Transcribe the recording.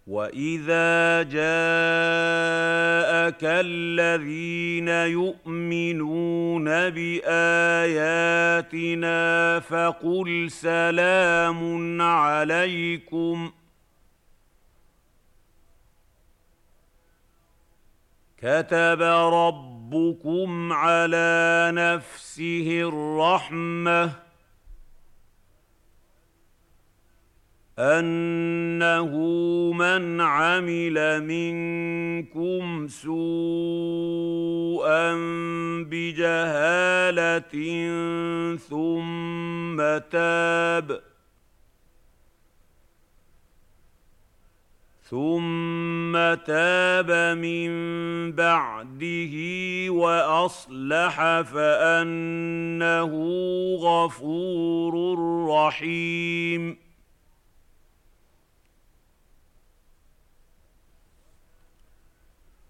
وَإِذَا جَاءَكَ الَّذِينَ يُؤْمِنُونَ بِآيَاتِنَا فَقُلْ سَلَامٌ عَلَيْكُمْ كَتَبَ رَبُّكُمْ عَلَىٰ نَفْسِهِ الرَّحْمَةَ أَنَّهُ مَنْ عَمِلَ مِنكُمْ سُوءًا بِجَهَالَةٍ ثُمَّ تَابَ مِن بَعْدِهِ وَأَصْلَحَ فَأَنَّهُ غَفُورٌ رَّحِيمٌ